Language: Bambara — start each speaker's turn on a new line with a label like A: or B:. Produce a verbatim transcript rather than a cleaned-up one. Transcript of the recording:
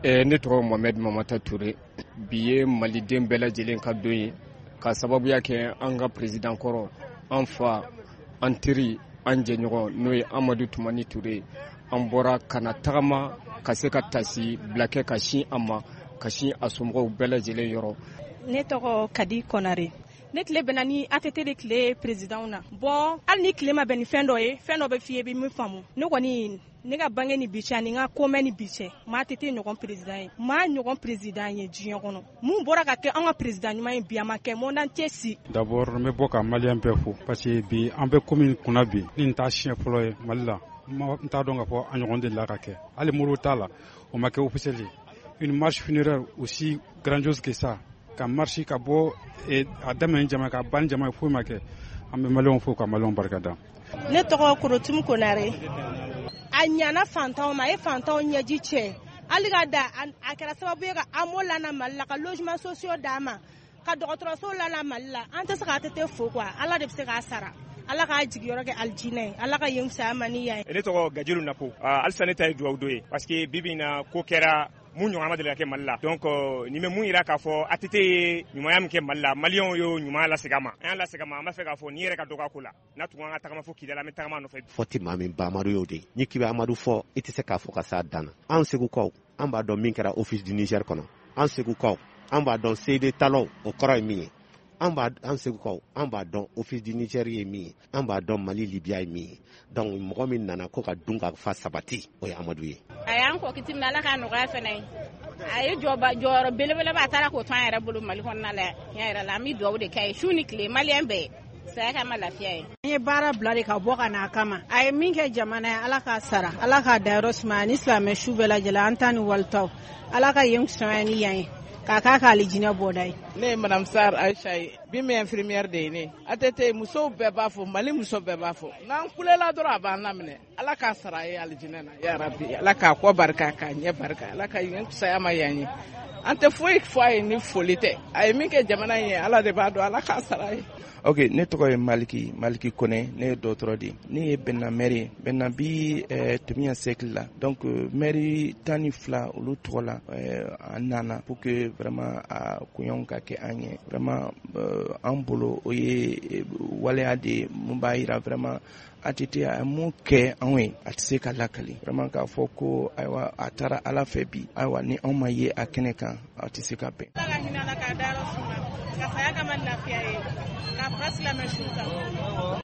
A: ne tɔgɔ Mohamed Mamata Touré bi ye maliden bɛɛ lajɛlen ka don ye ka sababuya kɛ an ka président kɔrɔ an fa an teri an jɛɲɔgɔn n'o ye Amadu Tumani Touré an bɔra kana tagama ka se ka tasi bila kɛ ka sin a ma ka sin a somɔgɔw bɛɛ lajɛlen yɔrɔ.
B: Ne tɔgɔ Kadi Konare. Ne tile bɛnna ni A T T de tile président na. Bon hali ni tile ma bɛn ni fɛn dɔ ye, fɛn dɔ bɛ f'i ye i bɛ min faamu. Ne kɔni ne ka bange ni bi cɛ ani n ka komɛ ni bi cɛ, ma A T T ɲɔgɔn président ye. Ma ɲɔgɔn président ye diɲɛ kɔnɔ. Mun bɔra ka kɛ an ka président ɲuman ye bi a ma kɛ monde entier si.
C: D'abord n bɛ bɔ ka malien bɛɛ fo parce que bi an bɛ commune kunna bi ni n t'a siɲɛ fɔlɔ ye Mali la. N t'a dɔn ka fɔ a ɲɔgɔn de la ka kɛ. Hali Modibo t'a la, o ma kɛ officiel ye. Une marche funéraire aussi grandiose que ça. Ka marche ka bɔ a daminɛ jama ka ban jama foyi ma kɛ. An bɛ malien fo ka malien barikada.
B: Ne tɔgɔ Korotum Konare. A ɲana fantanw ma, a ye fantanw ɲɛji cɛ. Hali ka da a kɛra sababu ye ka AMO lana Mali la, ka logement sociaux d'a ma, ka dɔgɔtɔrɔso lana Mali la. An tɛ se ka A T T fo quoi, Ala de bɛ se k'a sara. Ala k'a jigiyɔrɔ kɛ aljinɛ ye, Ala ka yen fisaya maniya ye.
D: Ne tɔgɔ Gajiru Napo. Halisa ne ta ye duwawu dɔ ye parce que bi bi in na ko kɛra mun ɲɔgɔn ma deli ka kɛ Mali la. Donc ni bɛ mun yira k'a fɔ A T T ye ɲumanya min kɛ Mali la, maliyɛnw y'o ɲumanya lasegin a ma. An y'a lasegin a ma, an b'a fɛ k'a fɔ ni yɛrɛ ka dɔgɔ a ko la. N'a tun kan ka tagama fo Kidali, an bɛ tagama a nɔfɛ.
E: Fɔ ti maa min ba Amadu y'o de ye. Ni k'i bɛ Amadu fɔ, i tɛ se k'a fɔ ka s'a dan na. An Segukaw, an b'a dɔn min kɛra office du Niger kɔnɔ. An Segukaw, an b'a dɔn C D talon o kɔrɔ ye min ye. An b'a an Segukaw, an b'a dɔn office du Niger ye min ye. An b'a dɔn Mali Libya ye min ye. Donc mɔgɔ min nana ko ka dun ka fa sabati, o ye Amadu ye.
F: A y'an kɔ kiti min Ala k'a nɔgɔya fɛnɛ ye. A ye jɔyɔrɔ belebeleba a taara k'o to an yɛrɛ bolo Mali kɔnɔna la yan yɛrɛ la an bɛ duwawu de kɛ ye su ni tile maliyɛn bɛɛ saya ka ma lafiya ye.
B: An ye baara bila de ka bɔ ka n'a kama. A ye min kɛ jamana ye Ala k'a sara, Ala k'a dayɔrɔ sumaya ni silamɛ su bɛɛ lajɛlen an ta ni walitaw. Ala ka yen sumaya ni yan ye. K'a k'a ka alijinɛ bɔda ye.
G: Ne ye Madame Sar Aisha ye. Bi min infirmière de ye ne. A T T musow bɛɛ b'a fɔ, Mali muso bɛɛ b'a fɔ. N'an kulela dɔrɔn a b'an laminɛ. Ala k'a sara a ye alijinɛ na ya Rabbi. Ala k'a kɔ barika k'a ɲɛ barika. Ala ka yen fisaya ma yan ye. An tɛ foyi fɔ a ye ni foli tɛ. A ye min kɛ jamana in ye Ala de b'a dɔn, Ala k'a sara a ye.
H: Ok, ne tɔgɔ ye Maliki, Maliki Kone, ne ye dɔgɔtɔrɔ de ye. Ne ye Bɛnna maire ye. Bɛnna bi euh, Tumiya siècle la. Donc euh, maire tan ni fila olu tɔgɔ la euh, an nana pour que vraiment a koɲɔnw ka kɛ an ye. Vraiment euh, an bolo o ye waleya de mun b'a yira vraiment A T T a mun kɛ anw ye a tɛ se ka lakali. Vraiment k'a fɔ ko ayiwa a taara Ala fɛ bi ayiwa ni anw ma ye a kɛnɛ kan a tɛ se ka bɛn.
B: Ala ka hinɛ Ala k'a dayɔrɔ suma ka saya ka ma lafiya ye ka fara silamɛ su kan.